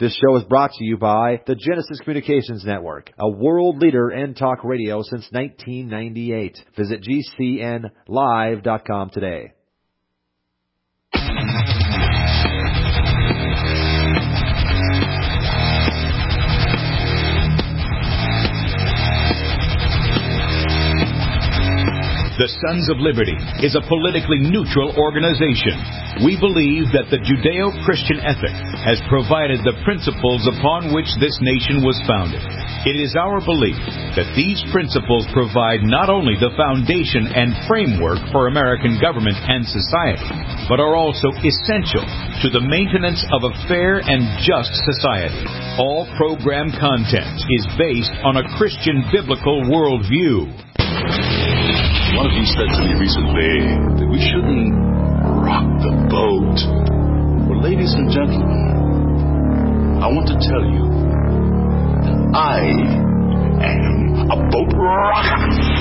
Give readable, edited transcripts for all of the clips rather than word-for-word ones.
This show is brought to you by the Genesis Communications Network, a world leader in talk radio since 1998. Visit GCNlive.com today. The Sons of Liberty is a politically neutral organization. We believe that the Judeo-Christian ethic has provided the principles upon which this nation was founded. It is our belief that these principles provide not only the foundation and framework for American government and society, but are also essential to the maintenance of a fair and just society. All program content is based on a Christian biblical worldview. One of you said to me recently that we shouldn't rock the boat. Well, ladies and gentlemen, I want to tell you that I am a boat rocker.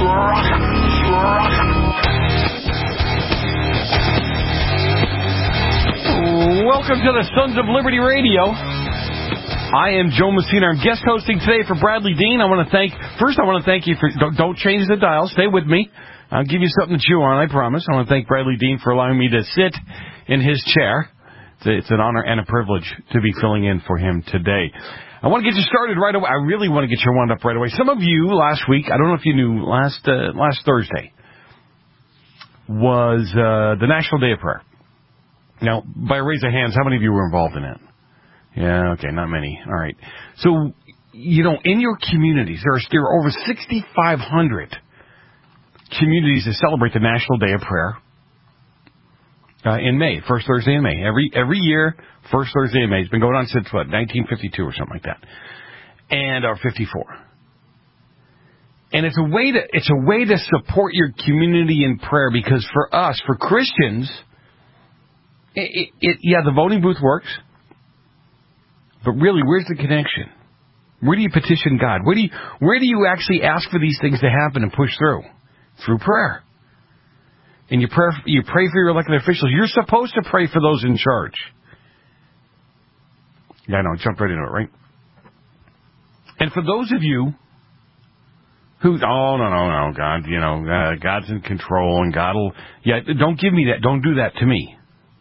Welcome to the Sons of Liberty Radio. I am Joe Messina. I'm guest hosting today for Bradley Dean. I want to thank you for, don't change the dial, stay with me. I'll give you something to chew on, I promise. I want to thank Bradley Dean for allowing me to sit in his chair. It's an honor and a privilege to be filling in for him today. I want to get you started right away. I really want to get you wound up right away. Some of you last week, I don't know if you knew, last Thursday was the National Day of Prayer. Now, by a raise of hands, how many of you were involved in it? Yeah, okay, not many. All right. So, in your communities, there are over 6,500 communities that celebrate the National Day of Prayer in May, first Thursday in May. Every year, first Thursday in May. It's been going on since, 1952 or something like that, or 54. And it's a way to support your community in prayer, because for us, for Christians, the voting booth works, but really, where's the connection? Where do you petition God? Where do you actually ask for these things to happen and push through? Through prayer. And you pray for your elected officials. You're supposed to pray for those in charge. Yeah, I know, jump right into it, right? And for those of you who, no, God, God's in control and God will, don't give me that. Don't do that to me.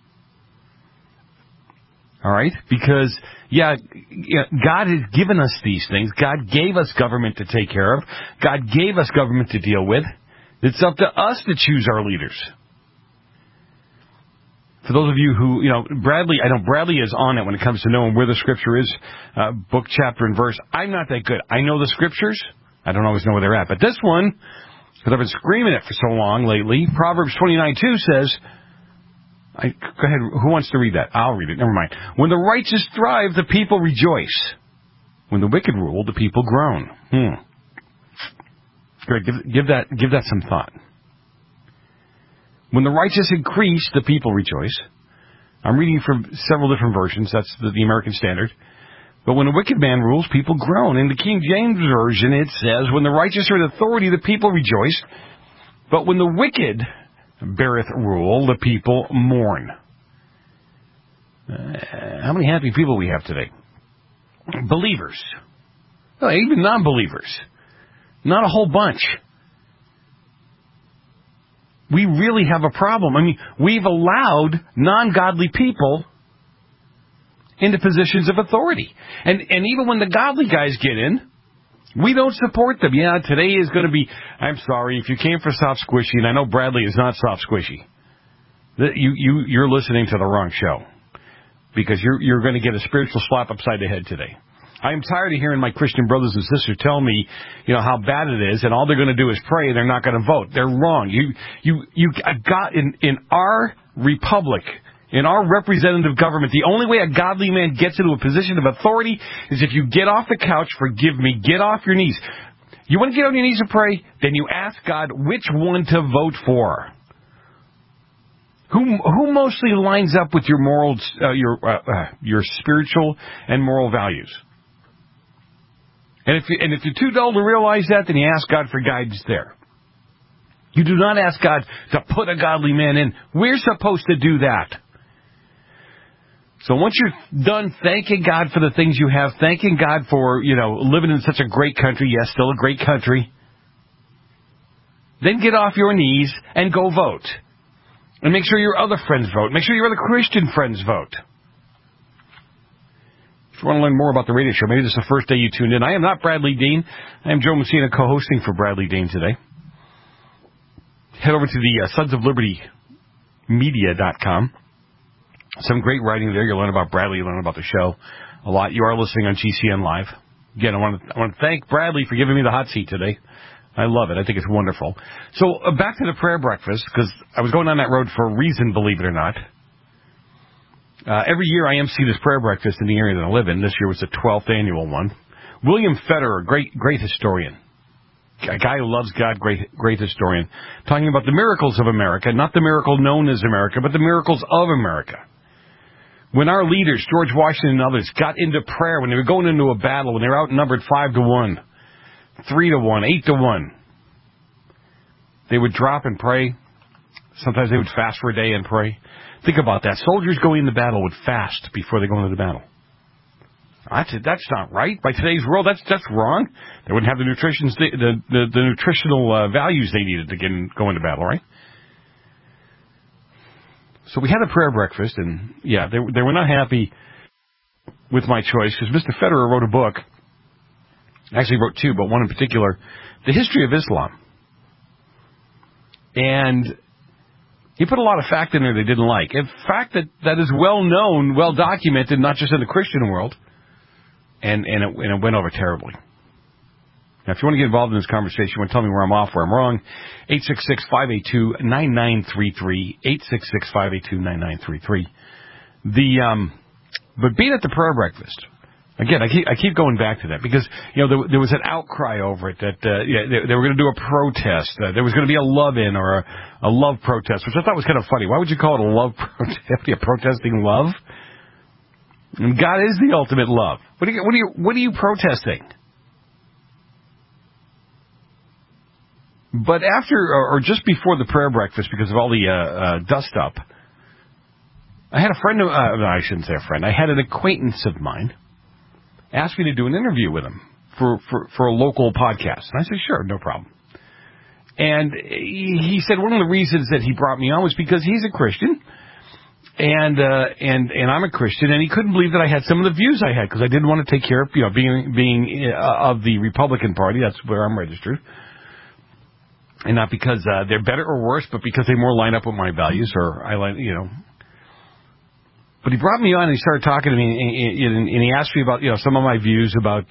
All right? Because, God has given us these things. God gave us government to take care of. God gave us government to deal with. It's up to us to choose our leaders. For those of you who, Bradley is on it when it comes to knowing where the Scripture is, book, chapter, and verse. I'm not that good. I know the Scriptures. I don't always know where they're at. But this one, because I've been screaming it for so long lately, Proverbs 29:2 says, go ahead, who wants to read that? I'll read it, never mind. When the righteous thrive, the people rejoice. When the wicked rule, the people groan. Great, give that some thought. When the righteous increase, the people rejoice. I'm reading from several different versions. That's the American Standard. But when a wicked man rules, people groan. In the King James Version, it says, when the righteous are in authority, the people rejoice. But when the wicked beareth rule, the people mourn. How many happy people we have today? Believers. Well, even non-believers. Not a whole bunch. We really have a problem. I mean, we've allowed non-godly people into positions of authority. And even when the godly guys get in, we don't support them. Yeah, today is going to be, I'm sorry, if you came for soft squishy, and I know Bradley is not soft squishy, you're listening to the wrong show. Because you're going to get a spiritual slap upside the head today. I am tired of hearing my Christian brothers and sisters tell me, how bad it is, and all they're going to do is pray, and they're not going to vote. They're wrong. You got in our republic, in our representative government, the only way a godly man gets into a position of authority is if you get off the couch, forgive me, get off your knees. You want to get on your knees and pray? Then you ask God which one to vote for. Who mostly lines up with your morals, your spiritual and moral values? And if you're too dull to realize that, then you ask God for guidance there. You do not ask God to put a godly man in. We're supposed to do that. So once you're done thanking God for the things you have, thanking God for, living in such a great country, yes, still a great country, then get off your knees and go vote. And make sure your other friends vote. Make sure your other Christian friends vote. If you want to learn more about the radio show, maybe this is the first day you tuned in. I am not Bradley Dean. I am Joe Messina, co-hosting for Bradley Dean today. Head over to the Sons of Liberty Media.com. Some great writing there. You'll learn about Bradley. You'll learn about the show a lot. You are listening on GCN Live. Again, I want to thank Bradley for giving me the hot seat today. I love it. I think it's wonderful. So back to the prayer breakfast, because I was going down that road for a reason, believe it or not. Every year I MC this prayer breakfast in the area that I live in. This year was the 12th annual one. William Federer, great historian. A guy who loves God, great historian. Talking about the miracles of America, not the miracle known as America, but the miracles of America. When our leaders, George Washington and others, got into prayer, when they were going into a battle, when they were outnumbered 5-1, 3-1, 8-1, they would drop and pray. Sometimes they would fast for a day and pray. Think about that. Soldiers going into battle would fast before they go into the battle. That's not right. By today's world, that's wrong. They wouldn't have the nutritional values they needed to go into battle, right? So we had a prayer breakfast, and yeah, they were not happy with my choice, because Mr. Federer wrote a book. Actually wrote two, but one in particular, The History of Islam. And he put a lot of fact in there they didn't like. In fact, that is well known, well documented, not just in the Christian world, and it went over terribly. Now, if you want to get involved in this conversation, you want to tell me where I'm off, where I'm wrong, 866-582-9933, 866-582-9933. But being at the prayer breakfast, again, I keep going back to that, because there was an outcry over it that they were going to do a protest. There was going to be a love-in or a love protest, which I thought was kind of funny. Why would you call it a love protest? A protesting love? And God is the ultimate love. What are you protesting? But after, or just before the prayer breakfast, because of all the dust up, I had a friend, I shouldn't say a friend, I had an acquaintance of mine asked me to do an interview with him for a local podcast. And I said, sure, no problem. And he said one of the reasons that he brought me on was because he's a Christian, and I'm a Christian, and he couldn't believe that I had some of the views I had, because I didn't want to take care of, being of the Republican Party. That's where I'm registered. And not because they're better or worse, but because they more line up with my values, or I like, But he brought me on and he started talking to me, and he asked me about, some of my views about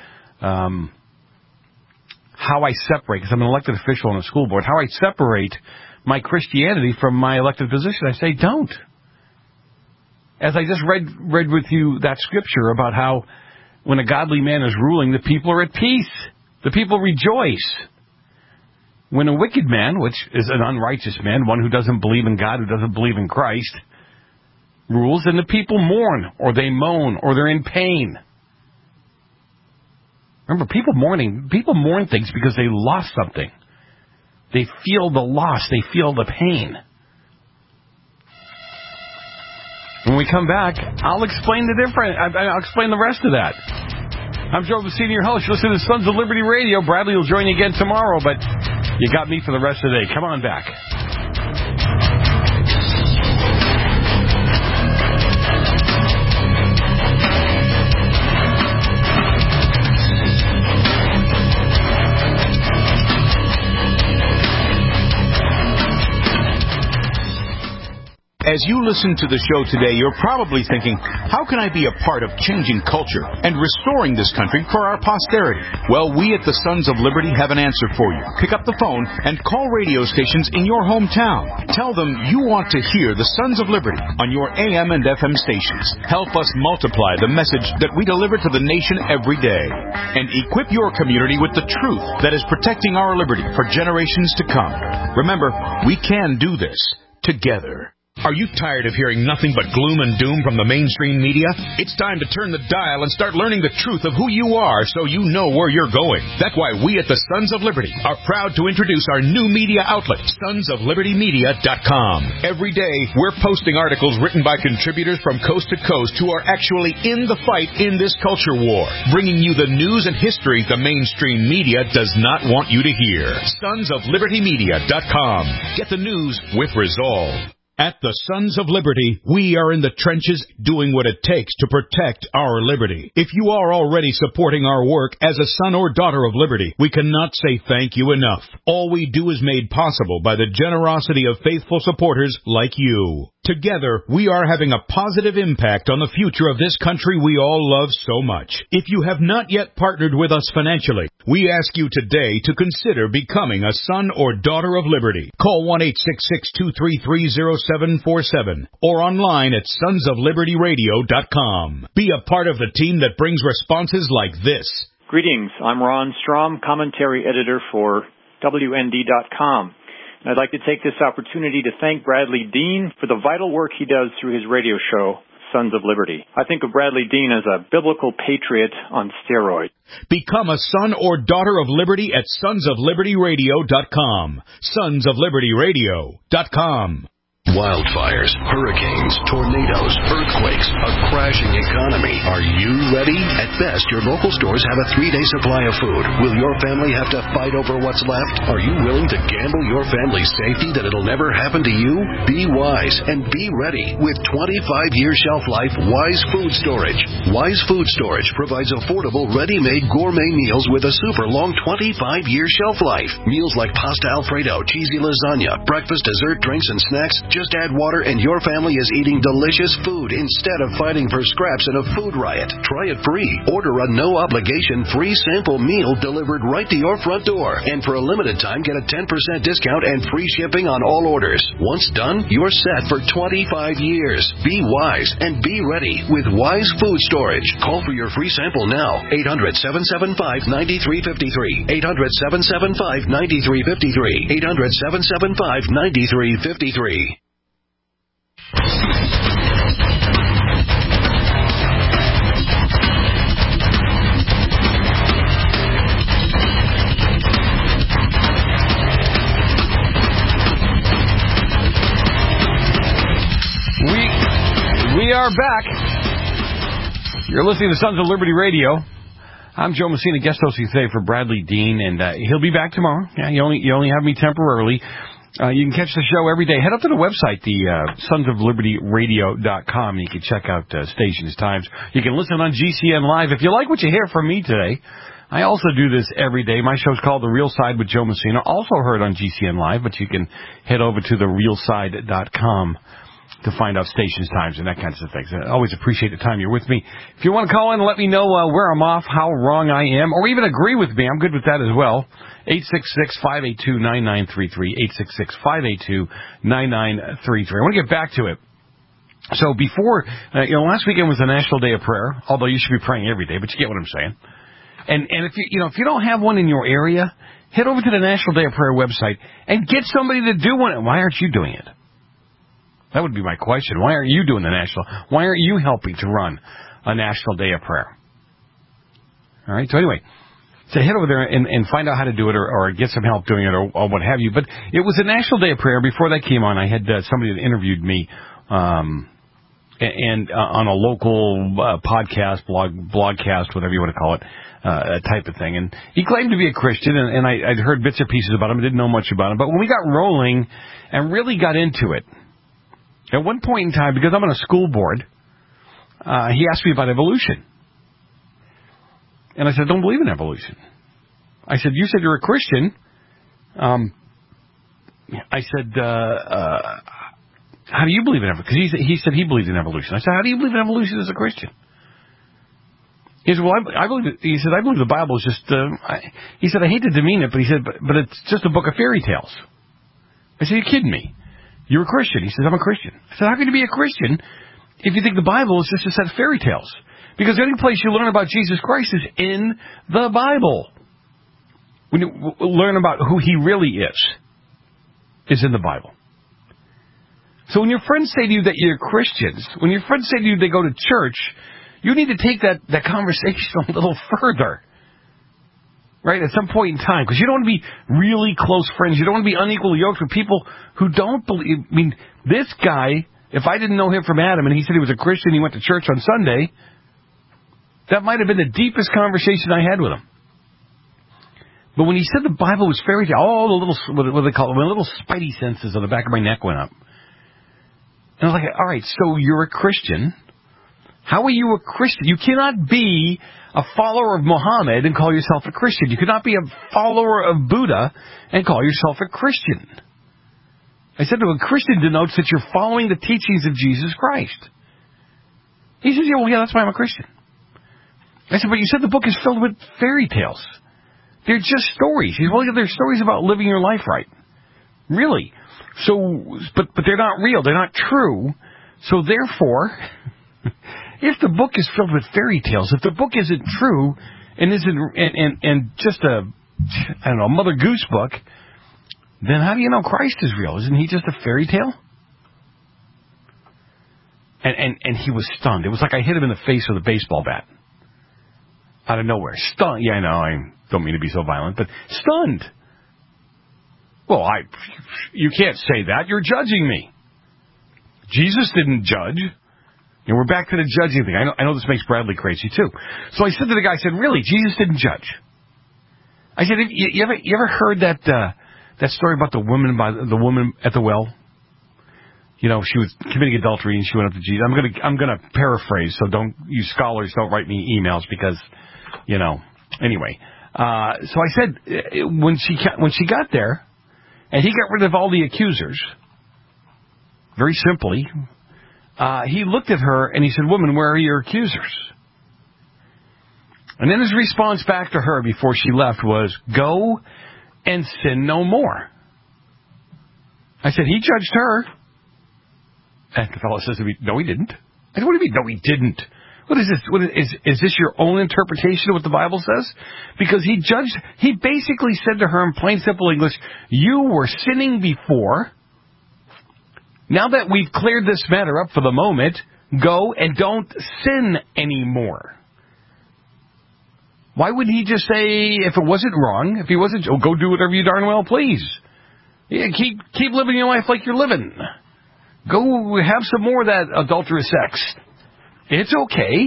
how I separate, because I'm an elected official on the school board, how I separate my Christianity from my elected position. I say, don't. As I just read with you that scripture about how when a godly man is ruling, the people are at peace. The people rejoice. When a wicked man, which is an unrighteous man, one who doesn't believe in God, who doesn't believe in Christ, rules, and the people mourn, or they moan, or they're in pain. Remember, people mourn things because they lost something. They feel the loss. They feel the pain. When we come back, I'll explain the difference. I'll explain the rest of that. I'm Joe Messina, your host. You're listening to Sons of Liberty Radio. Bradley will join you again tomorrow, but you got me for the rest of the day. Come on back. As you listen to the show today, you're probably thinking, how can I be a part of changing culture and restoring this country for our posterity? Well, we at the Sons of Liberty have an answer for you. Pick up the phone and call radio stations in your hometown. Tell them you want to hear the Sons of Liberty on your AM and FM stations. Help us multiply the message that we deliver to the nation every day. And equip your community with the truth that is protecting our liberty for generations to come. Remember, we can do this together. Are you tired of hearing nothing but gloom and doom from the mainstream media? It's time to turn the dial and start learning the truth of who you are so you know where you're going. That's why we at the Sons of Liberty are proud to introduce our new media outlet, sonsoflibertymedia.com. Every day, we're posting articles written by contributors from coast to coast who are actually in the fight in this culture war, bringing you the news and history the mainstream media does not want you to hear. sonsoflibertymedia.com. Get the news with resolve. At the Sons of Liberty, we are in the trenches doing what it takes to protect our liberty. If you are already supporting our work as a son or daughter of liberty, we cannot say thank you enough. All we do is made possible by the generosity of faithful supporters like you. Together, we are having a positive impact on the future of this country we all love so much. If you have not yet partnered with us financially, we ask you today to consider becoming a son or daughter of liberty. Call 1-866-233-0747 or online at sonsoflibertyradio.com. Be a part of the team that brings responses like this. Greetings. I'm Ron Strom, commentary editor for WND.com. And I'd like to take this opportunity to thank Bradley Dean for the vital work he does through his radio show, Sons of Liberty. I think of Bradley Dean as a biblical patriot on steroids. Become a son or daughter of liberty at sonsoflibertyradio.com. sonsoflibertyradio.com. Wildfires, hurricanes, tornadoes, earthquakes, a crashing economy. Are you ready? At best, your local stores have a 3-day supply of food. Will your family have to fight over what's left? Are you willing to gamble your family's safety that it'll never happen to you? Be wise and be ready with 25-year shelf life Wise Food Storage. Wise Food Storage provides affordable, ready-made gourmet meals with a super long 25-year shelf life. Meals like pasta Alfredo, cheesy lasagna, breakfast, dessert, drinks, and snacks. Just add water and your family is eating delicious food instead of fighting for scraps in a food riot. Try it free. Order a no-obligation free sample meal delivered right to your front door. And for a limited time, get a 10% discount and free shipping on all orders. Once done, you're set for 25 years. Be wise and be ready with Wise Food Storage. Call for your free sample now. 800-775-9353. 800-775-9353. 800-775-9353. We are back. You're listening to Sons of Liberty Radio. I'm Joe Messina, guest hosting today for Bradley Dean, and he'll be back tomorrow. Yeah, you only have me temporarily. You can catch the show every day. Head up to the website, the sonsoflibertyradio.com. You can check out stations, times. You can listen on GCN Live. If you like what you hear from me today, I also do this every day. My show's called The Real Side with Joe Messina, also heard on GCN Live, but you can head over to therealside.com to find out stations, times, and that kind of things. I always appreciate the time you're with me. If you want to call in and let me know where I'm off, how wrong I am, or even agree with me, I'm good with that as well. 866-582-9933, 866-582-9933. I want to get back to it. So before, last weekend was the National Day of Prayer, although you should be praying every day, but you get what I'm saying. And if if you don't have one in your area, head over to the National Day of Prayer website and get somebody to do one. Why aren't you doing it? That would be my question. Why aren't you doing why aren't you helping to run a National Day of Prayer? All right, so anyway, so head over there and find out how to do it or get some help doing it or what have you. But it was a National Day of Prayer. Before that came on, I had somebody that interviewed me and on a local podcast, blogcast, whatever you want to call it, type of thing. And he claimed to be a Christian, and I'd heard bits and pieces about him. I didn't know much about him. But when we got rolling and really got into it, at one point in time, because I'm on a school board, he asked me about evolution. And I said, I don't believe in evolution. I said, you said you're a Christian. I said, how do you believe in evolution? Because he said he believed in evolution. I said, how do you believe in evolution as a Christian? He said, well, I believe the Bible is just, he said, I hate to demean it, but he said, but it's just a book of fairy tales. I said, you're kidding me. You're a Christian. He says, I'm a Christian. I said, how can you be a Christian if you think the Bible is just a set of fairy tales? Because the only place you learn about Jesus Christ is in the Bible. When you learn about who he really is in the Bible. So when your friends say to you that you're Christians, when your friends say to you they go to church, you need to take that conversation a little further. Right, at some point in time, because you don't want to be really close friends. You don't want to be unequally yoked with people who don't believe. I mean, this guy, if I didn't know him from Adam and he said he was a Christian, he went to church on Sunday, that might have been the deepest conversation I had with him. But when he said the Bible was fairy tale, all the little, what do they call it, my little spidey senses on the back of my neck went up. And I was like, all right, so you're a Christian. How are you a Christian? You cannot be a follower of Muhammad and call yourself a Christian. You cannot be a follower of Buddha and call yourself a Christian. I said to him, a Christian denotes that you're following the teachings of Jesus Christ. He says, yeah, that's why I'm a Christian. I said, but you said the book is filled with fairy tales. They're just stories. He said, well, they're stories about living your life right. Really. So, but they're not real. They're not true. So therefore, if the book is filled with fairy tales, if the book isn't true and isn't just a Mother Goose book, then how do you know Christ is real? Isn't he just a fairy tale? And he was stunned. It was like I hit him in the face with a baseball bat. Out of nowhere. Stunned. Yeah, I know. I don't mean to be so violent, but stunned. Well, you can't say that. You're judging me. Jesus didn't judge. And we're back to the judging thing. I know this makes Bradley crazy, too. So I said to the guy, I said, really, Jesus didn't judge? I said, you ever heard that story about the woman at the well? You know, she was committing adultery and she went up to Jesus. I'm gonna paraphrase, so you scholars don't write me emails because, anyway. So I said, when she got there, and he got rid of all the accusers, very simply, he looked at her and he said, woman, where are your accusers? And then his response back to her before she left was, go and sin no more. I said, he judged her. And the fellow says to me, no, he didn't. I said, what do you mean, no, he didn't? What is this? Is this your own interpretation of what the Bible says? Because he basically said to her in plain, simple English, you were sinning before. Now that we've cleared this matter up for the moment, go and don't sin anymore. Why wouldn't he just say, if it wasn't wrong, if he wasn't, go do whatever you darn well please. Yeah, keep living your life like you're living. Go have some more of that adulterous sex. It's okay.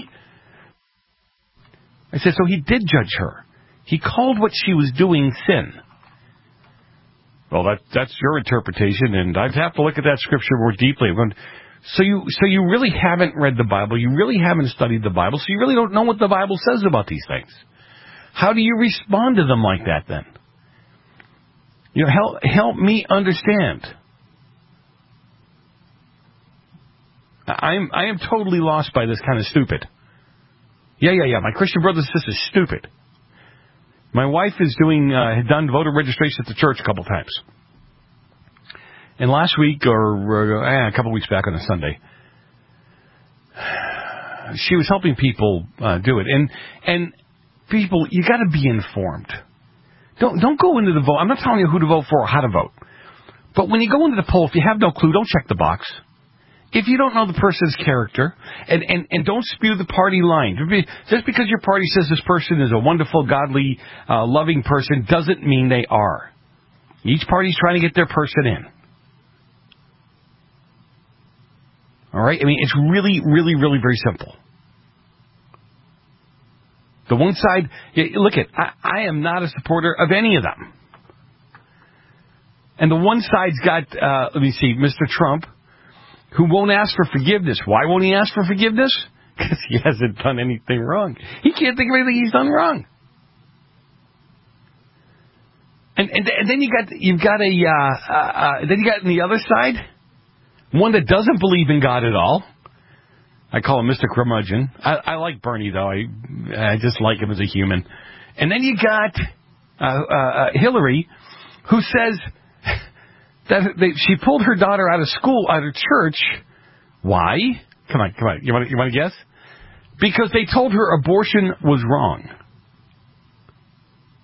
I said, so he did judge her. He called what she was doing sin. Well, that's your interpretation, and I'd have to look at that scripture more deeply. So you really haven't read the Bible. You really haven't studied the Bible, so you really don't know what the Bible says about these things. How do you respond to them like that, then? Help me understand. I am totally lost by this kind of stupid. Yeah. My Christian brothers and sisters, stupid. My wife is had done voter registration at the church a couple times. And last week, or a couple weeks back on a Sunday, she was helping people do it. And people, you got to be informed. Don't go into the vote. I'm not telling you who to vote for or how to vote. But when you go into the poll, if you have no clue, don't check the box. If you don't know the person's character, and don't spew the party line. Just because your party says this person is a wonderful, godly, loving person doesn't mean they are. Each party's trying to get their person in. All right? I mean, it's really, really, really very simple. The one side, look I am not a supporter of any of them. And the one side's got, Mr. Trump, who won't ask for forgiveness. Why won't he ask for forgiveness? Because he hasn't done anything wrong. He can't think of anything he's done wrong. And then you got on the other side one that doesn't believe in God at all. I call him Mr. Curmudgeon. I like Bernie though. I just like him as a human. And then you got Hillary, who says that she pulled her daughter out of school, out of church. Why? Come on. You want to guess? Because they told her abortion was wrong.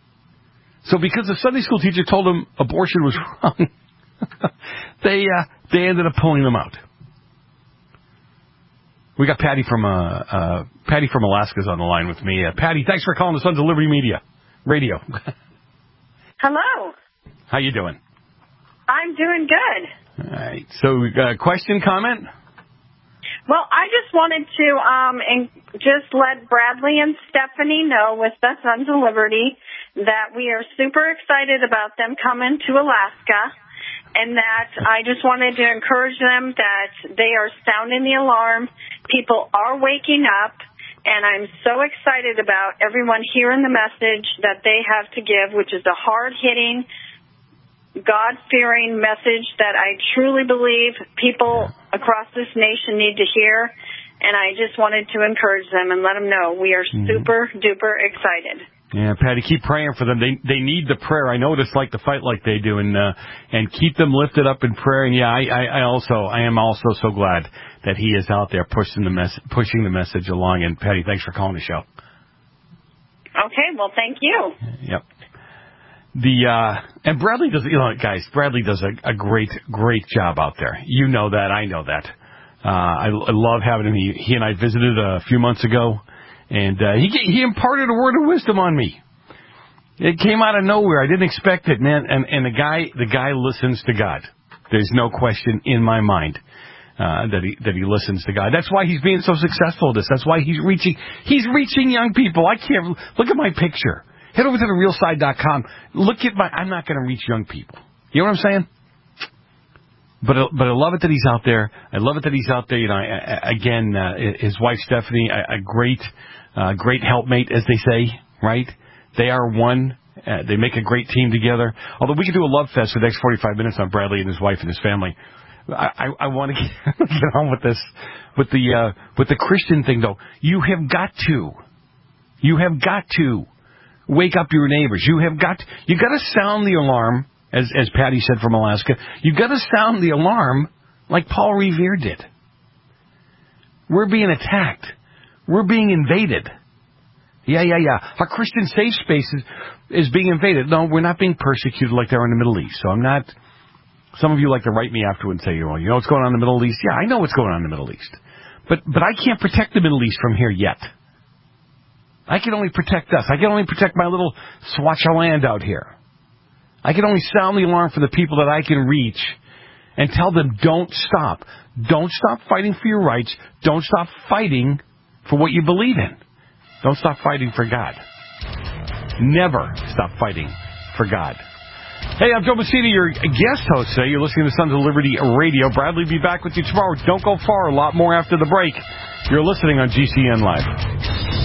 So because the Sunday school teacher told them abortion was wrong, they they ended up pulling them out. We got Patty from Alaska's on the line with me. Patty, thanks for calling the Sons of Liberty Media Radio. Hello. How you doing? I'm doing good. All right. So, question, comment? Well, I just wanted to just let Bradley and Stephanie know with the Sons of Liberty that we are super excited about them coming to Alaska, and that I just wanted to encourage them that they are sounding the alarm. People are waking up, and I'm so excited about everyone hearing the message that they have to give, which is a hard-hitting, God-fearing message that I truly believe people across this nation need to hear, and I just wanted to encourage them and let them know we are super-duper excited. Yeah, Patty, keep praying for them. They need the prayer. I know what it's like to fight like they do, and keep them lifted up in prayer. And yeah, I am also so glad that he is out there pushing the message along. And Patty, thanks for calling the show. Okay, well, thank you. Yep. And Bradley does, guys, Bradley does a great job out there. You know that, I know that. I love having him. He and I visited a few months ago, and he imparted a word of wisdom on me. It came out of nowhere. I didn't expect it, man. And the guy listens to God. There's no question in my mind that he listens to God. That's why he's being so successful at this. That's why he's reaching young people. I can't look at my picture. Head over to therealside.com. Look at I'm not going to reach young people. You know what I'm saying? But I love it that he's out there. I love it that he's out there. Again, his wife Stephanie, a great helpmate, as they say, right? They are one. They make a great team together. Although we could do a love fest for the next 45 minutes on Bradley and his wife and his family. I want to get on with this, with the Christian thing though. You have got to wake up your neighbors. You got to sound the alarm, as Patty said from Alaska. You got to sound the alarm like Paul Revere did. We're being attacked. We're being invaded. Yeah. Our Christian safe space is being invaded. No, we're not being persecuted like they are in the Middle East. So I'm not. Some of you like to write me afterward and say, you know what's going on in the Middle East? Yeah, I know what's going on in the Middle East. But I can't protect the Middle East from here yet. I can only protect us. I can only protect my little swatch of land out here. I can only sound the alarm for the people that I can reach and tell them, don't stop. Don't stop fighting for your rights. Don't stop fighting for what you believe in. Don't stop fighting for God. Never stop fighting for God. Hey, I'm Joe Messina, your guest host today. You're listening to Sons of Liberty Radio. Bradley will be back with you tomorrow. Don't go far. A lot more after the break. You're listening on GCN Live.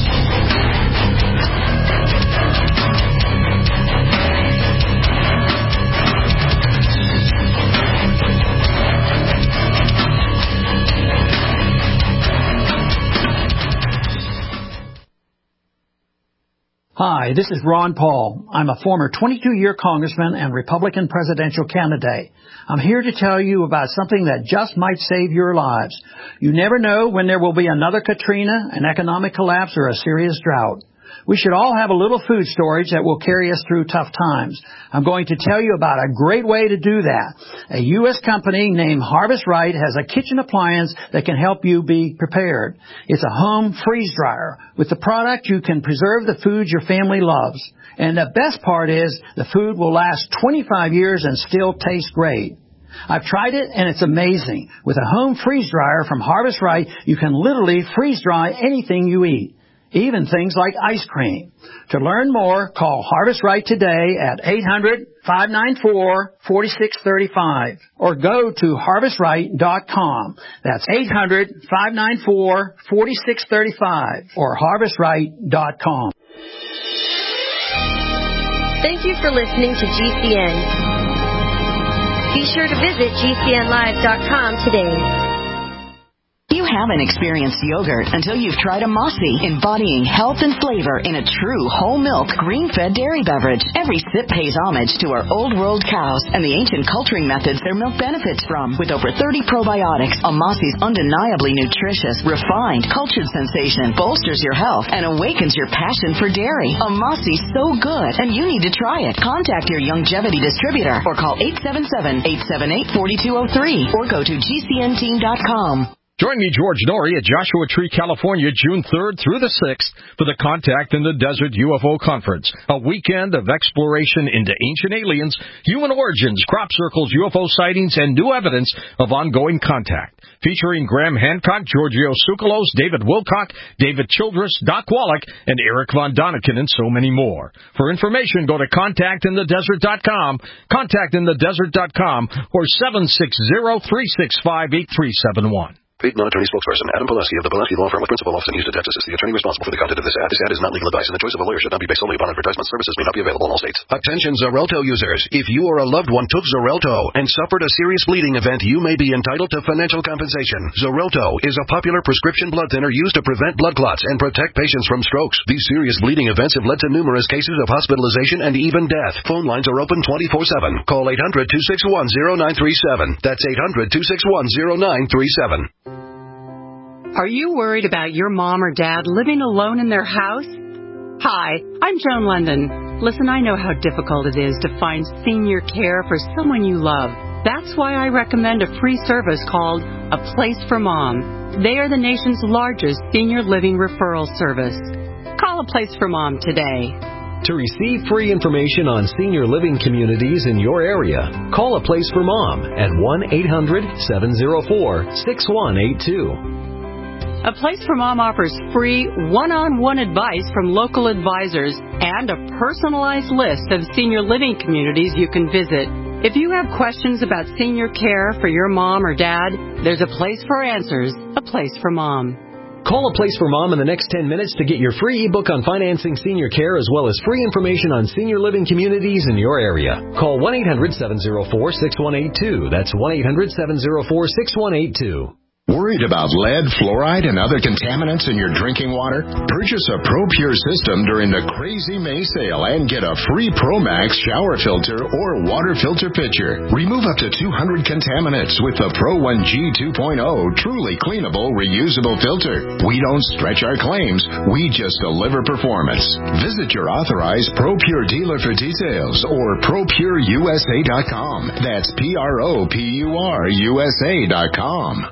Hi, this is Ron Paul. I'm a former 22-year congressman and Republican presidential candidate. I'm here to tell you about something that just might save your lives. You never know when there will be another Katrina, an economic collapse, or a serious drought. We should all have a little food storage that will carry us through tough times. I'm going to tell you about a great way to do that. A U.S. company named Harvest Right has a kitchen appliance that can help you be prepared. It's a home freeze dryer. With the product, you can preserve the food your family loves. And the best part is the food will last 25 years and still taste great. I've tried it, and it's amazing. With a home freeze dryer from Harvest Right, you can literally freeze dry anything you eat. Even things like ice cream. To learn more, call Harvest Right today at 800-594-4635 or go to harvestright.com. That's 800-594-4635 or harvestright.com. Thank you for listening to GCN. Be sure to visit GCNlive.com today. You haven't experienced yogurt until you've tried a Mossy, embodying health and flavor in a true whole milk, green-fed dairy beverage. Every sip pays homage to our old world cows and the ancient culturing methods their milk benefits from. With over 30 probiotics, a Mossy's undeniably nutritious, refined, cultured sensation bolsters your health and awakens your passion for dairy. A Mossy's so good, and you need to try it. Contact your Youngevity distributor or call 877-878-4203 or go to GCNteam.com. Join me, George Norrie, at Joshua Tree, California, June 3rd through the 6th for the Contact in the Desert UFO Conference, a weekend of exploration into ancient aliens, human origins, crop circles, UFO sightings, and new evidence of ongoing contact. Featuring Graham Hancock, Giorgio Tsoukalos, David Wilcock, David Childress, Doc Wallach, and Eric Von Daniken, and so many more. For information, go to contactinthedesert.com, contactinthedesert.com, or 760-365-8371. Paid non-attorney spokesperson Adam Pulaski of the Pulaski Law Firm with principal office in Houston, Texas, is the attorney responsible for the content of this ad. This ad is not legal advice, and the choice of a lawyer should not be based solely upon advertisement. Services may not be available in all states. Attention Xarelto users. If you or a loved one took Xarelto and suffered a serious bleeding event, you may be entitled to financial compensation. Xarelto is a popular prescription blood thinner used to prevent blood clots and protect patients from strokes. These serious bleeding events have led to numerous cases of hospitalization and even death. Phone lines are open 24/7. Call 800-261-0937. That's 800-261-0937. Are you worried about your mom or dad living alone in their house? Hi, I'm Joan London. Listen, I know how difficult it is to find senior care for someone you love. That's why I recommend a free service called A Place for Mom. They are the nation's largest senior living referral service. Call A Place for Mom today. To receive free information on senior living communities in your area, call A Place for Mom at 1-800-704-6182. A Place for Mom offers free one-on-one advice from local advisors and a personalized list of senior living communities you can visit. If you have questions about senior care for your mom or dad, there's a place for answers, A Place for Mom. Call A Place for Mom in the next 10 minutes to get your free ebook on financing senior care as well as free information on senior living communities in your area. Call 1-800-704-6182. That's 1-800-704-6182. Worried about lead, fluoride, and other contaminants in your drinking water? Purchase a ProPure system during the Crazy May sale and get a free ProMax shower filter or water filter pitcher. Remove up to 200 contaminants with the Pro 1G 2.0 truly cleanable, reusable filter. We don't stretch our claims. We just deliver performance. Visit your authorized ProPure dealer for details or ProPureUSA.com. That's ProPureUSA.com.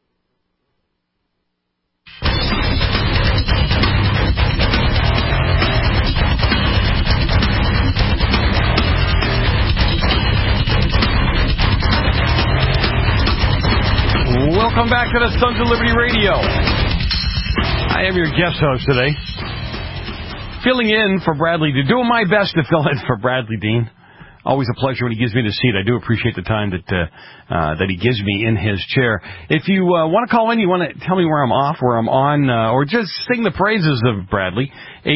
Welcome back to the Sons of Liberty Radio. I am your guest host today. Filling in for Bradley Dean. Doing my best to fill in for Bradley Dean. Always a pleasure when he gives me the seat. I do appreciate the time that he gives me in his chair. If you want to call in, you want to tell me where I'm off, where I'm on, or just sing the praises of Bradley,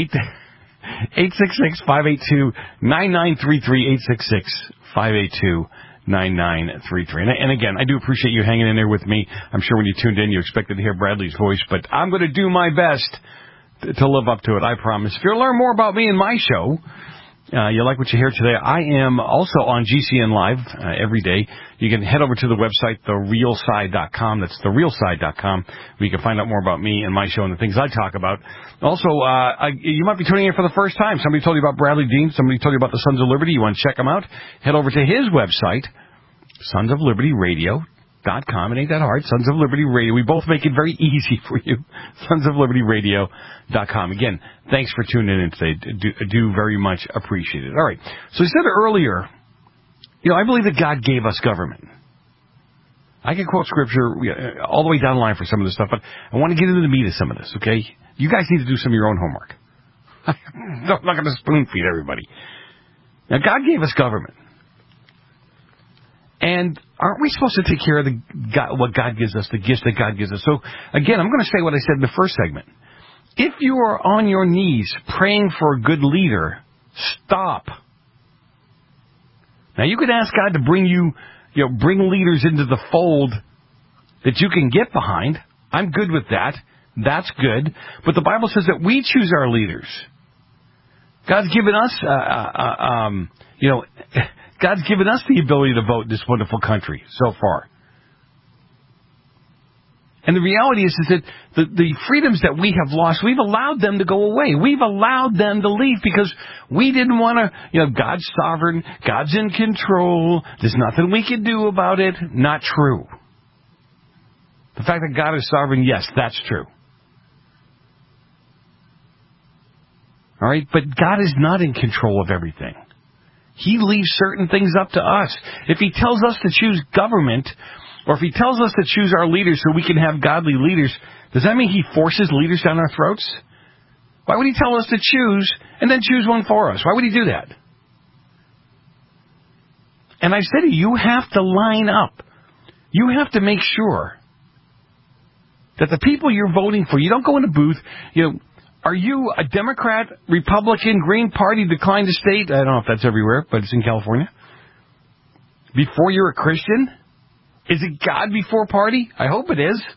866-582-9933, 866-582-9933. And again, I do appreciate you hanging in there with me. I'm sure when you tuned in, you expected to hear Bradley's voice, but I'm going to do my best to live up to it, I promise. If you want to learn more about me and my show, you like what you hear today, I am also on GCN Live every day. You can head over to the website, therealside.com. That's therealside.com, where you can find out more about me and my show and the things I talk about. Also, you might be tuning in for the first time. Somebody told you about Bradley Dean. Somebody told you about the Sons of Liberty. You want to check them out? Head over to his website, sonsoflibertyradio.com. It ain't that hard. Sons of Liberty Radio. We both make it very easy for you. sonsoflibertyradio.com. Again, thanks for tuning in today. I do very much appreciate it. All right. So I said earlier, I believe that God gave us government. I can quote scripture all the way down the line for some of this stuff, but I want to get into the meat of some of this, okay? You guys need to do some of your own homework. I'm not going to spoon feed everybody. Now, God gave us government. And aren't we supposed to take care of what God gives us, the gifts that God gives us? So, again, I'm going to say what I said in the first segment. If you are on your knees praying for a good leader, stop. Now, you could ask God to bring bring leaders into the fold that you can get behind. I'm good with that. That's good. But the Bible says that we choose our leaders. God's given us, God's given us the ability to vote in this wonderful country so far. And the reality is that the freedoms that we have lost, we've allowed them to go away. We've allowed them to leave because we didn't want to, God's sovereign, God's in control, there's nothing we can do about it. Not true. The fact that God is sovereign, yes, that's true. All right, but God is not in control of everything. He leaves certain things up to us. If He tells us to choose government, or if He tells us to choose our leaders so we can have godly leaders, does that mean He forces leaders down our throats? Why would He tell us to choose and then choose one for us? Why would He do that? And I said, you have to line up. You have to make sure that the people you're voting for, you don't go in a booth, are you a Democrat, Republican, Green Party, decline to state? I don't know if that's everywhere, but it's in California. Before you're a Christian? Is it God before party? I hope it is.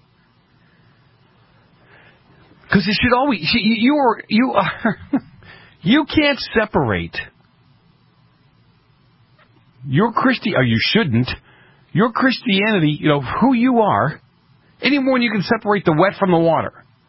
Because it should always, you can't separate your Christianity, or you shouldn't, your Christianity, who you are, any more than you can separate the wet from the water.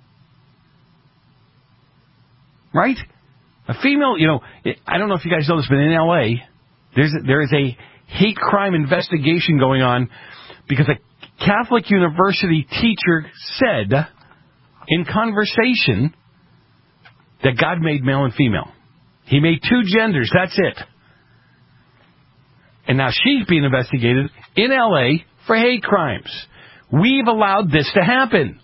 Right? A female, I don't know if you guys know this, but in L.A., there is a hate crime investigation going on because a Catholic university teacher said in conversation that God made male and female. He made two genders, that's it. And now she's being investigated in L.A. for hate crimes. We've allowed this to happen.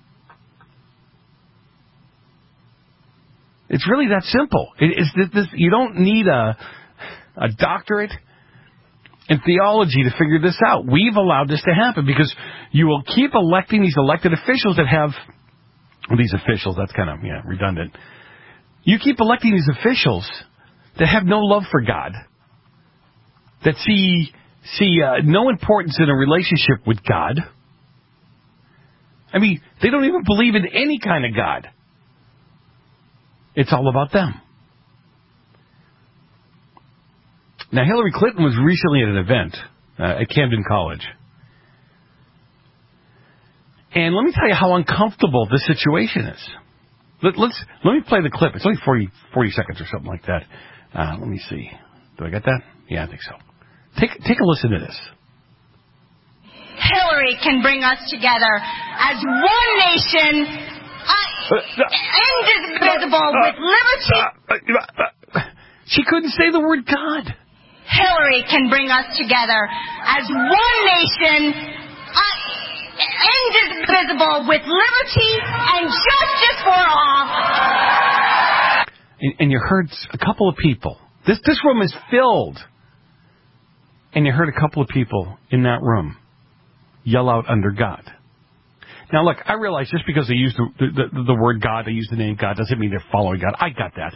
It's really that simple. You don't need a doctorate in theology to figure this out. We've allowed this to happen because you will keep electing these elected officials that have... These officials, that's kind of redundant. You keep electing these officials that have no love for God, that see no importance in a relationship with God. I mean, they don't even believe in any kind of God. It's all about them. Now, Hillary Clinton was recently at an event at Camden College. And let me tell you how uncomfortable this situation is. Let me play the clip. It's only 40 seconds or something like that. Let me see. Do I get that? Yeah, I think so. Take a listen to this. Hillary can bring us together as one nation, indivisible with liberty. She couldn't say the word God. Hillary can bring us together as one nation, indivisible with liberty and justice for all. And you heard a couple of people. This room is filled. And you heard a couple of people in that room yell out under God. Now, look, I realize just because they use the word God, they use the name God, doesn't mean they're following God. I got that.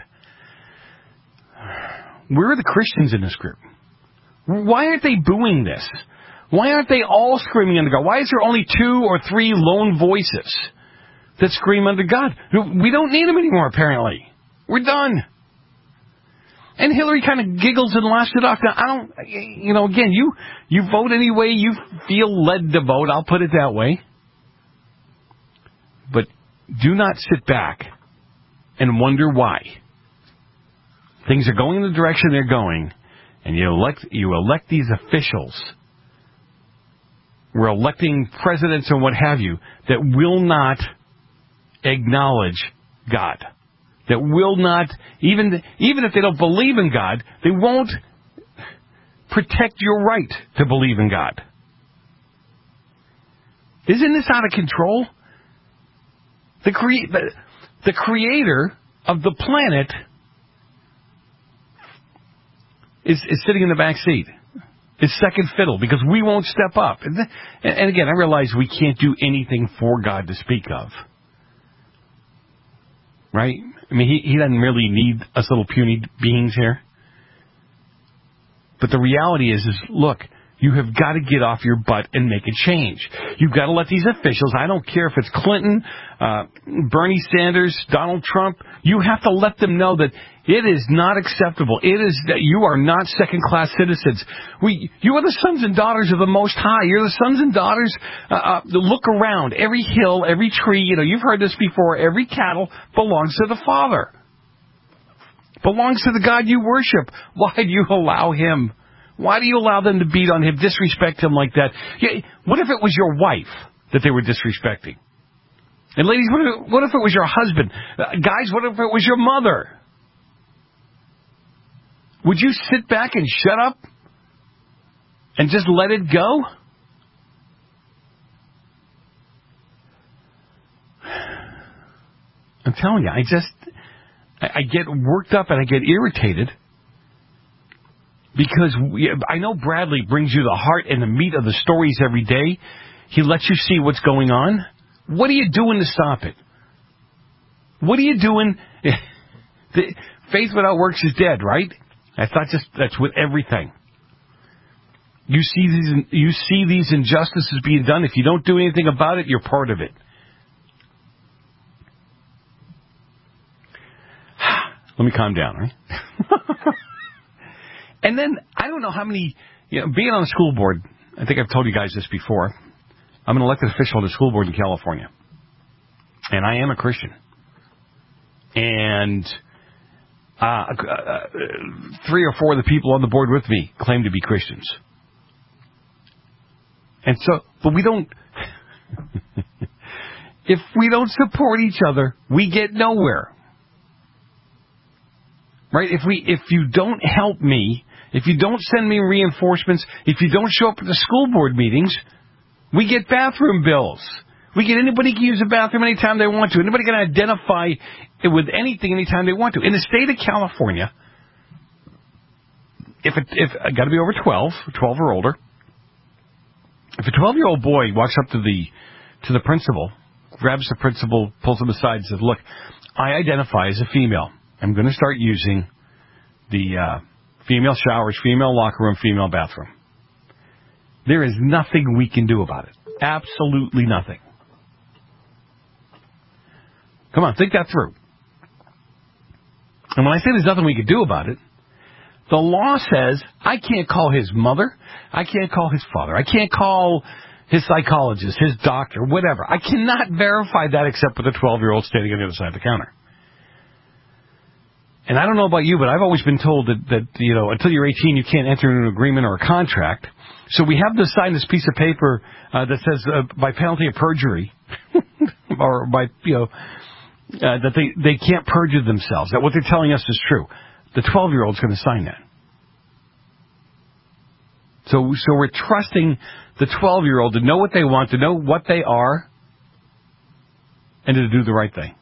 Where are the Christians in this group? Why aren't they booing this? Why aren't they all screaming under God? Why is there only 2 or 3 lone voices that scream under God? We don't need them anymore, apparently. We're done. And Hillary kind of giggles and laughs it off. Now, I don't, again, you vote any way you feel led to vote. I'll put it that way. But do not sit back and wonder why. Things are going in the direction they're going, and you elect these officials. We're electing presidents and what have you that will not acknowledge God. That will not, even if they don't believe in God, they won't protect your right to believe in God. Isn't this out of control? The creator of the planet is sitting in the back seat. It's second fiddle because we won't step up. And again, I realize we can't do anything for God to speak of. Right? I mean, he doesn't really need us little puny beings here. But the reality is look, You have got to get off your butt and make a change. You've got to let these officials, I don't care if it's Clinton, Bernie Sanders, Donald Trump, you have to let them know that it is not acceptable. It is that you are not second-class citizens. You are the sons and daughters of the Most High. You're the sons and daughters. Look around. Every hill, every tree, you've heard this before, every cattle belongs to the Father. Belongs to the God you worship. Why do you allow him? Why do you allow them to beat on him, disrespect him like that? What if it was your wife that they were disrespecting? And ladies, what if it was your husband? Guys, what if it was your mother? Would you sit back and shut up and just let it go? I'm telling you, I get worked up and I get irritated because I know Bradley brings you the heart and the meat of the stories every day. He lets you see what's going on. What are you doing to stop it? What are you doing? Faith without works is dead, right? That's with everything. You see these injustices being done. If you don't do anything about it, you're part of it. Let me calm down, right? And then, I don't know how many, being on the school board, I think I've told you guys this before, I'm an elected official on the school board in California. And I am a Christian. And 3 or 4 of the people on the board with me claim to be Christians. And so, but we don't, if we don't support each other, we get nowhere. Right? If you don't help me, if you don't send me reinforcements, if you don't show up at the school board meetings, we get bathroom bills. Anybody can use a bathroom anytime they want to. Anybody can identify it with anything anytime they want to. In the state of California, if I got to be over 12 or older. If a 12-year-old boy walks up to the principal, grabs the principal, pulls him aside and says, "Look, I identify as a female. I'm going to start using the female showers, female locker room, female bathroom." There is nothing we can do about it. Absolutely nothing. Come on, think that through. And when I say there's nothing we can do about it, the law says I can't call his mother, I can't call his father, I can't call his psychologist, his doctor, whatever. I cannot verify that except with a 12-year-old standing on the other side of the counter. And I don't know about you, but I've always been told that until you're 18, you can't enter into an agreement or a contract. So we have to sign this piece of paper that says by penalty of perjury, or by that they can't perjure themselves. That what they're telling us is true. The 12-year-old's going to sign that. So we're trusting the 12-year-old to know what they want, to know what they are, and to do the right thing.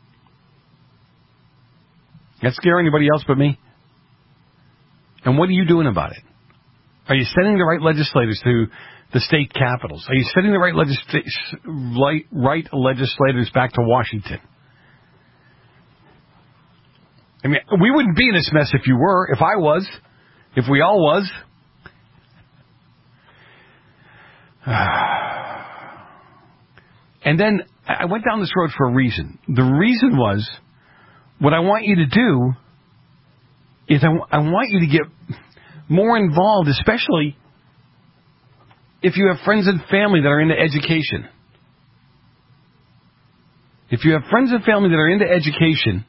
That scare anybody else but me? And what are you doing about it? Are you sending the right legislators to the state capitals? Are you sending the right legislators back to Washington? I mean, we wouldn't be in this mess if you were, if I was, if we all was. And then I went down this road for a reason. The reason was, what I want you to do is I want you to get more involved, especially if you have friends and family that are into education. If you have friends and family that are into education,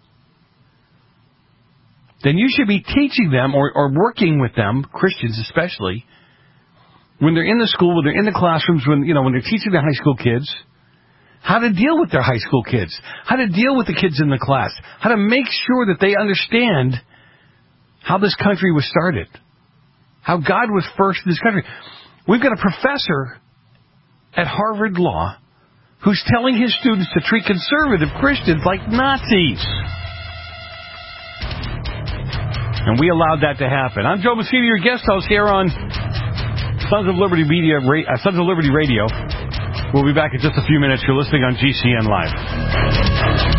then you should be teaching them or working with them, Christians especially, when they're in the school, when they're in the classrooms, when they're teaching the high school kids, how to deal with their high school kids, how to deal with the kids in the class, how to make sure that they understand how this country was started, how God was first in this country. We've got a professor at Harvard Law who's telling his students to treat conservative Christians like Nazis. And we allowed that to happen. I'm Joe Messina, your guest host here on Sons of Liberty Radio. We'll be back in just a few minutes. You're listening on GCN Live.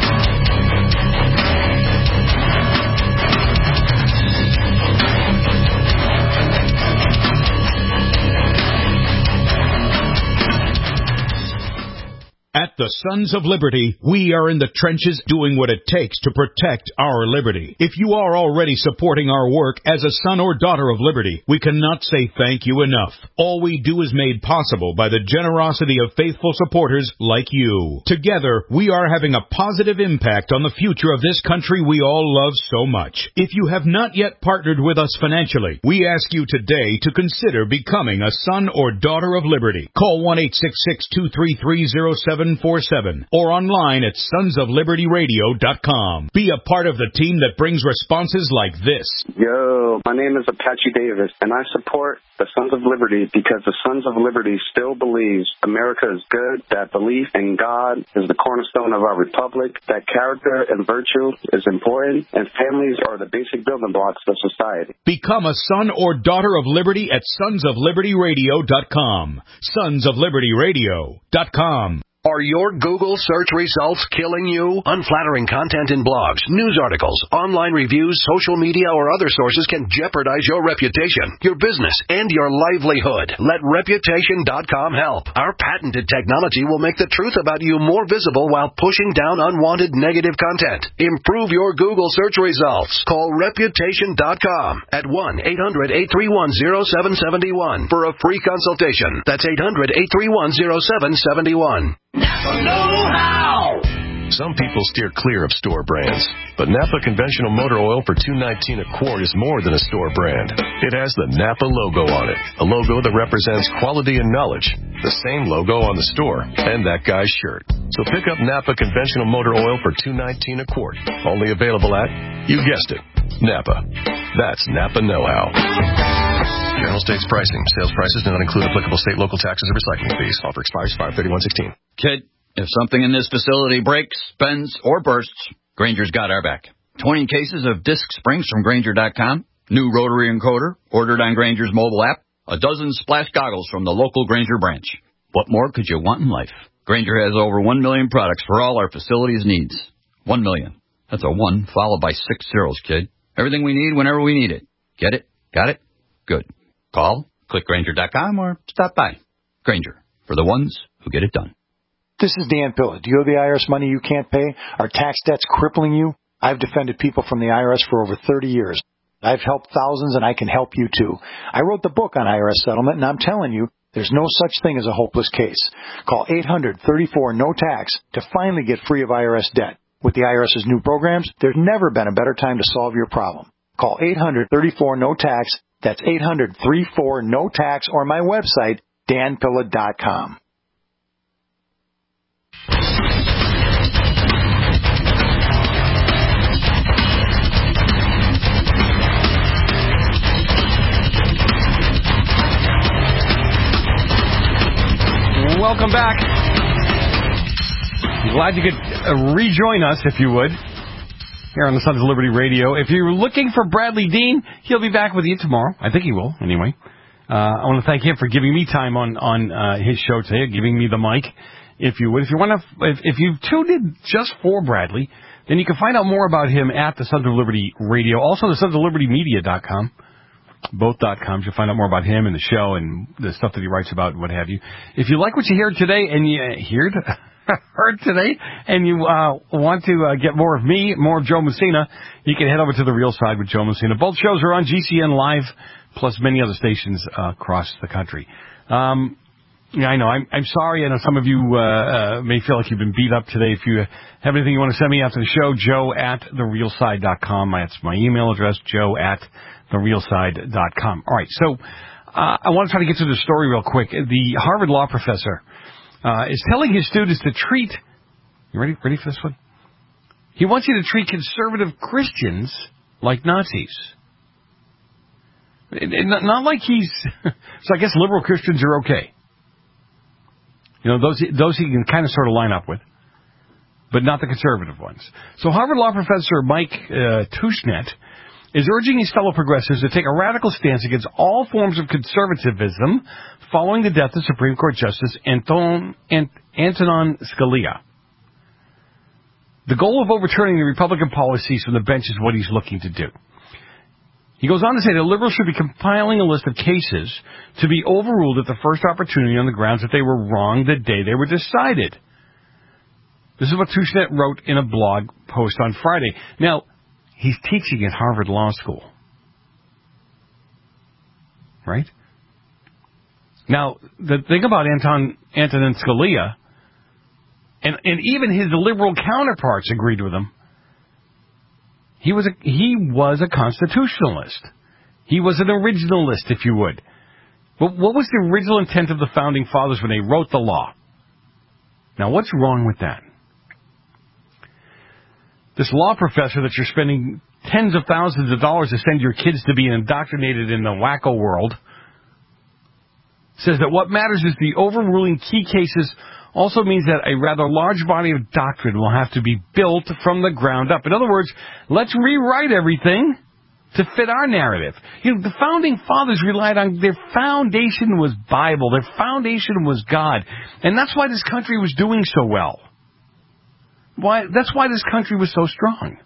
At the Sons of Liberty, we are in the trenches doing what it takes to protect our liberty. If you are already supporting our work as a son or daughter of liberty, we cannot say thank you enough. All we do is made possible by the generosity of faithful supporters like you. Together, we are having a positive impact on the future of this country we all love so much. If you have not yet partnered with us financially, we ask you today to consider becoming a son or daughter of liberty. Call 1-866-233-0747 or online at sonsoflibertyradio.com. Be a part of the team that brings responses like this. Yo, my name is Apache Davis, and I support the Sons of Liberty because the Sons of Liberty still believes America is good, that belief in God is the cornerstone of our republic, that character and virtue is important, and families are the basic building blocks of society. Become a son or daughter of liberty at sonsoflibertyradio.com. Sonsoflibertyradio.com. Are your Google search results killing you? Unflattering content in blogs, news articles, online reviews, social media, or other sources can jeopardize your reputation, your business, and your livelihood. Let Reputation.com help. Our patented technology will make the truth about you more visible while pushing down unwanted negative content. Improve your Google search results. Call Reputation.com at 1-800-831-0771 for a free consultation. That's 800-831-0771. Napa know-how! Some people steer clear of store brands, but Napa conventional motor oil for $2.19 a quart is more than a store brand. It has the Napa logo on it, a logo that represents quality and knowledge, the same logo on the store and that guy's shirt. So pick up Napa conventional motor oil for $2.19 a quart, only available at, you guessed it, Napa. That's Napa know-how. General States pricing. Sales prices do not include applicable state, local taxes, or recycling fees. Offer expires 5/31/16. Kid, if something in this facility breaks, bends, or bursts, Grainger's got our back. 20 cases of disc springs from Grainger.com, new rotary encoder ordered on Grainger's mobile app, a dozen splash goggles from the local Grainger branch. What more could you want in life? Grainger has over 1 million products for all our facilities' needs. 1 million. That's a 1 followed by 6 zeros, kid. Everything we need whenever we need it. Get it? Got it? Good. Call, click Grainger.com, or stop by. Grainger, for the ones who get it done. This is Dan Pilla. Do you owe the IRS money you can't pay? Are tax debts crippling you? I've defended people from the IRS for over 30 years. I've helped thousands, and I can help you too. I wrote the book on IRS settlement, and I'm telling you, there's no such thing as a hopeless case. Call 800-34-NO-TAX to finally get free of IRS debt. With the IRS's new programs, there's never been a better time to solve your problem. Call 800-34-NO-TAX. That's 800-34-NO-TAX, or my website, danpilla.com. Welcome back. Glad you could rejoin us, if you would, here on the Sons of Liberty Radio. If you're looking for Bradley Dean, he'll be back with you tomorrow. I think he will, anyway. I want to thank him for giving me time on his show today, giving me the mic, if you would. If you've tuned in just for Bradley, then you can find out more about him at the Sons of Liberty Radio, also the Sons of Liberty Media.com. Both .coms. You'll find out more about him and the show and the stuff that he writes about and what have you. If you like what you hear today and you heard today and you want to get more of me, more of Joe Messina, you can head over to The Real Side with Joe Messina. Both shows are on GCN Live, plus many other stations across the country. Yeah, I know. I'm sorry. I know some of you may feel like you've been beat up today. If you have anything you want to send me after the show, joe@therealside.com. That's my email address, joe@therealside.com. All right. So I want to try to get to the story real quick. The Harvard law professor is telling his students to treat... You ready for this one? He wants you to treat conservative Christians like Nazis. Not like he's... So I guess liberal Christians are okay. You know, those he can kind of sort of line up with, but not the conservative ones. So Harvard law professor Mike Tushnet is urging his fellow progressives to take a radical stance against all forms of conservatism following the death of Supreme Court Justice Antonin Scalia. The goal of overturning the Republican policies from the bench is what he's looking to do. He goes on to say that liberals should be compiling a list of cases to be overruled at the first opportunity on the grounds that they were wrong the day they were decided. This is what Tushnet wrote in a blog post on Friday. Now, he's teaching at Harvard Law School. Right? Now, the thing about Antonin Scalia, and even his liberal counterparts agreed with him, he was a constitutionalist. He was an originalist, if you would. But what was the original intent of the Founding Fathers when they wrote the law? Now, what's wrong with that? This law professor that you're spending tens of thousands of dollars to send your kids to be indoctrinated in the wacko world says that what matters is the overruling key cases also means that a rather large body of doctrine will have to be built from the ground up. In other words, let's rewrite everything to fit our narrative. You know, the Founding Fathers relied on, their foundation was Bible, their foundation was God, and that's why this country was doing so well. That's why this country was so strong.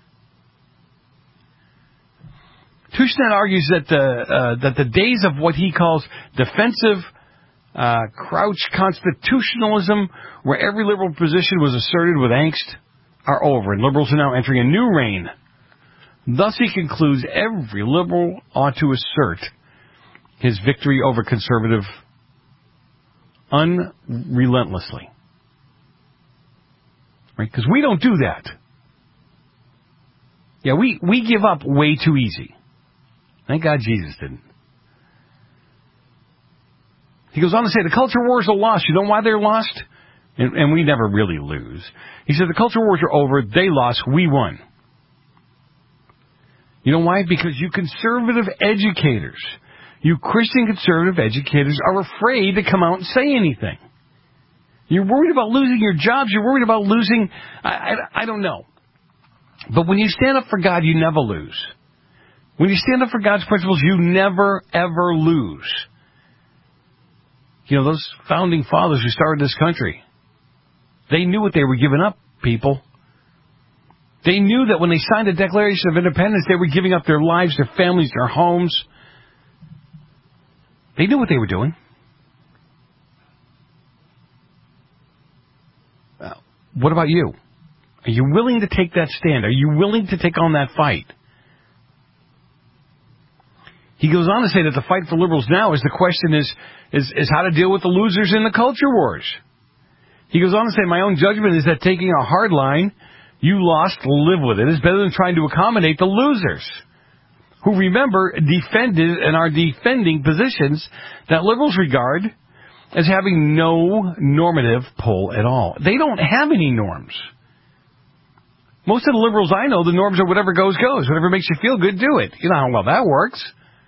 Tushnet argues that the days of what he calls defensive crouch constitutionalism, where every liberal position was asserted with angst, are over, and liberals are now entering a new reign. Thus, he concludes every liberal ought to assert his victory over conservative unrelentlessly. Right? Because we don't do that. Yeah, we give up way too easy. Thank God Jesus didn't. He goes on to say, the culture wars are lost. You know why they're lost? And we never really lose. He said, the culture wars are over. They lost. We won. You know why? Because you conservative educators, you Christian conservative educators, are afraid to come out and say anything. You're worried about losing your jobs. You're worried about losing, I don't know. But when you stand up for God, you never lose. When you stand up for God's principles, you never, ever lose. You know, those founding fathers who started this country, they knew what they were giving up, people. They knew that when they signed the Declaration of Independence, they were giving up their lives, their families, their homes. They knew what they were doing. What about you? Are you willing to take that stand? Are you willing to take on that fight? He goes on to say that the fight for liberals now is the question is how to deal with the losers in the culture wars. He goes on to say, my own judgment is that taking a hard line, you lost, live with it, is better than trying to accommodate the losers, who, remember, defended and are defending positions that liberals regard as having no normative pull at all. They don't have any norms. Most of the liberals I know, the norms are whatever goes, goes. Whatever makes you feel good, do it. You know how well that works.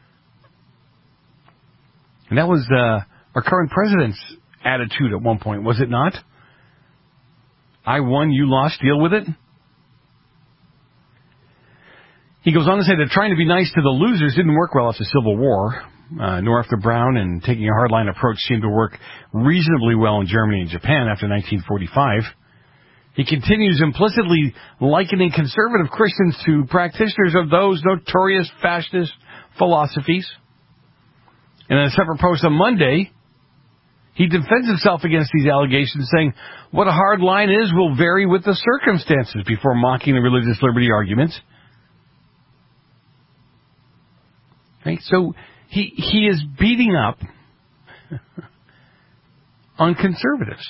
And that was our current president's attitude at one point, was it not? I won, you lost, deal with it. He goes on to say that trying to be nice to the losers didn't work well after the Civil War, nor after Brown, and taking a hardline approach seemed to work reasonably well in Germany and Japan after 1945. He continues implicitly likening conservative Christians to practitioners of those notorious fascist philosophies. And in a separate post on Monday, he defends himself against these allegations, saying, what a hard line is will vary with the circumstances, before mocking the religious liberty arguments. Right? So he is beating up on conservatives.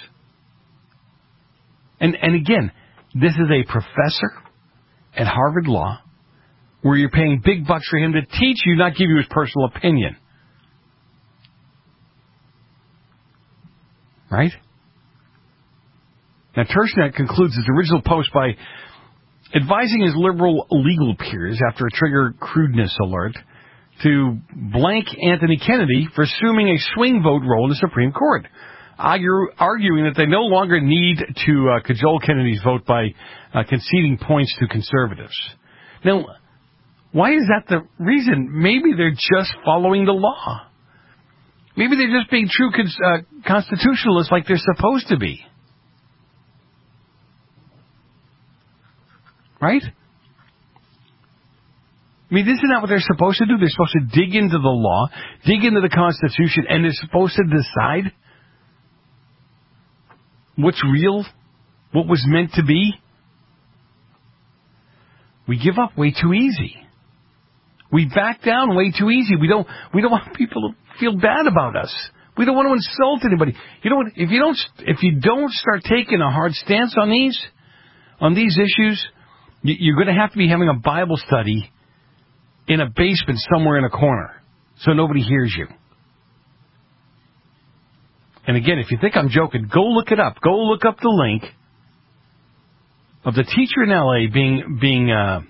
And again, this is a professor at Harvard Law, where you're paying big bucks for him to teach you, not give you his personal opinion. Right? Now, Tushnet concludes his original post by advising his liberal legal peers, after a trigger crudeness alert, to blank Anthony Kennedy for assuming a swing vote role in the Supreme Court, arguing that they no longer need to cajole Kennedy's vote by conceding points to conservatives. Now, why is that the reason? Maybe they're just following the law. Maybe they're just being true constitutionalists like they're supposed to be. Right? I mean, isn't that what they're supposed to do? They're supposed to dig into the law, dig into the Constitution, and they're supposed to decide what's real, what was meant to be, we give up way too easy. We back down way too easy. We don't want people to feel bad about us. We don't want to insult anybody. You know what? If you don't start taking a hard stance on these issues, you're going to have to be having a Bible study in a basement somewhere in a corner so nobody hears you. And again, if you think I'm joking, go look it up. Go look up the link of the teacher in L.A. being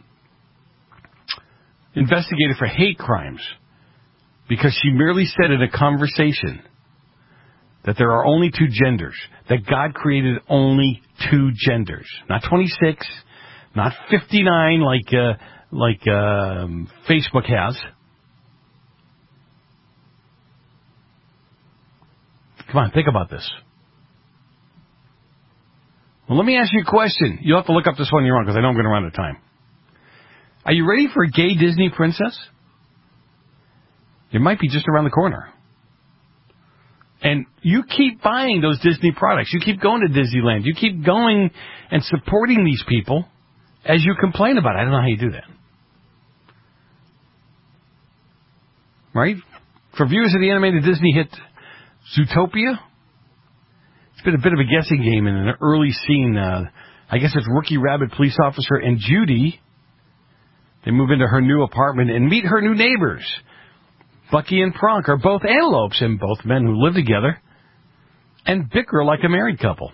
investigated for hate crimes because she merely said in a conversation that there are only two genders, that God created only two genders, not 26, not 59 like Facebook has. Come on, think about this. Well, let me ask you a question. You'll have to look up this one on your own because I know I'm going to run out of time. Are you ready for a gay Disney princess? It might be just around the corner. And you keep buying those Disney products. You keep going to Disneyland. You keep going and supporting these people as you complain about it. I don't know how you do that. Right? For viewers of the animated Disney hit Zootopia, it's been a bit of a guessing game in an early scene. I guess it's Rookie Rabbit police officer and Judy. They move into her new apartment and meet her new neighbors. Bucky and Pronk are both antelopes and both men who live together and bicker like a married couple.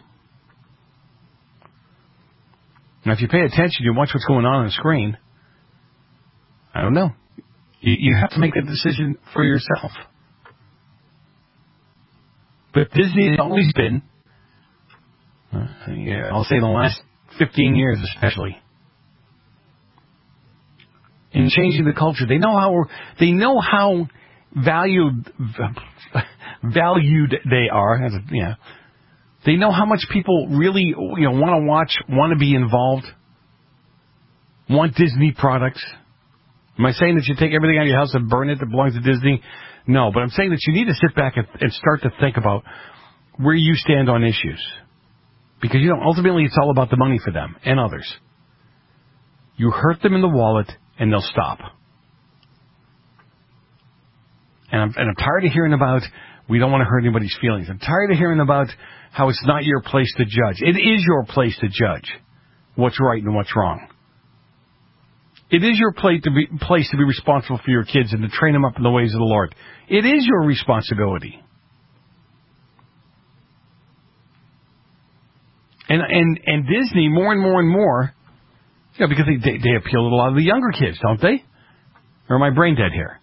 Now, if you pay attention, you watch what's going on the screen. I don't know. You have to make that decision for yourself. But Disney has always been, I'll say the last 15 years especially, in changing the culture. They know how valued they are. They know how much people really want to watch, want to be involved, want Disney products. Am I saying that you take everything out of your house and burn it that belongs to Disney? No, but I'm saying that you need to sit back and start to think about where you stand on issues. Because, ultimately it's all about the money for them and others. You hurt them in the wallet and they'll stop. And I'm tired of hearing about we don't want to hurt anybody's feelings. I'm tired of hearing about how it's not your place to judge. It is your place to judge what's right and what's wrong. It is your place to be responsible for your kids and to train them up in the ways of the Lord. It is your responsibility. And Disney, more and more and more, because they appeal to a lot of the younger kids, don't they? Or am I brain dead here?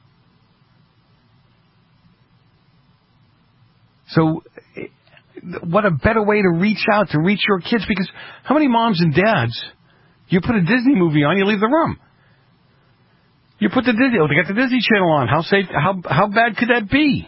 So, what a better way to reach out, to reach your kids, because how many moms and dads, you put a Disney movie on, you leave the room. You put they got the Disney Channel on. How bad could that be?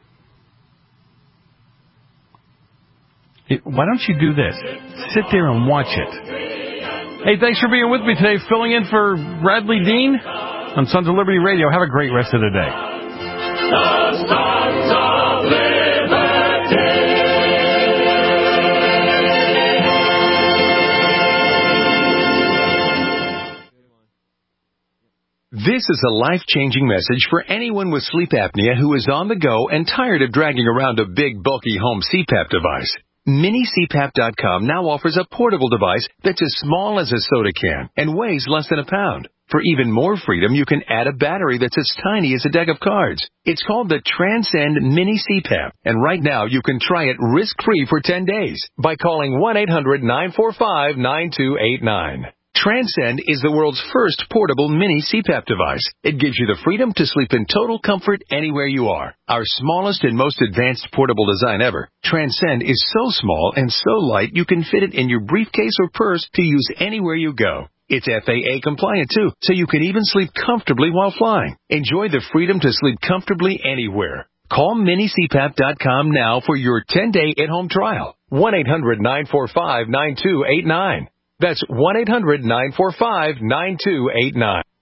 Why don't you do this? Sit there and watch it. Hey, thanks for being with me today, filling in for Bradley Dean on Sons of Liberty Radio. Have a great rest of the day. The Sons of Liberty. This is a life-changing message for anyone with sleep apnea who is on the go and tired of dragging around a big, bulky home CPAP device. MiniCPAP.com now offers a portable device that's as small as a soda can and weighs less than a pound. For even more freedom, you can add a battery that's as tiny as a deck of cards. It's called the Transcend Mini CPAP, and right now you can try it risk-free for 10 days by calling 1-800-945-9289. Transcend is the world's first portable mini CPAP device. It gives you the freedom to sleep in total comfort anywhere you are. Our smallest and most advanced portable design ever, Transcend is so small and so light you can fit it in your briefcase or purse to use anywhere you go. It's FAA compliant too, so you can even sleep comfortably while flying. Enjoy the freedom to sleep comfortably anywhere. Call MiniCPAP.com now for your 10-day at-home trial. 1-800-945-9289. That's 1-800-945-9289.